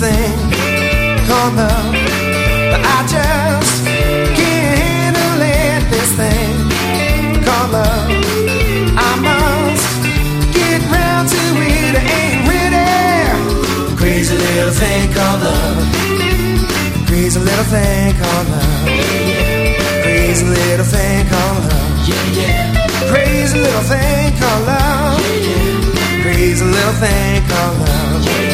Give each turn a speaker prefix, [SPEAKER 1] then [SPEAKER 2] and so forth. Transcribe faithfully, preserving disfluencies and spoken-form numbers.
[SPEAKER 1] thing called love. I just can't handle it, this thing called love. I must get round to it, I ain't ready. Crazy little thing called love. Crazy little thing called love. Crazy little thing called love. Yeah, yeah. Crazy little thing called love. Yeah, yeah. Crazy little thing called love.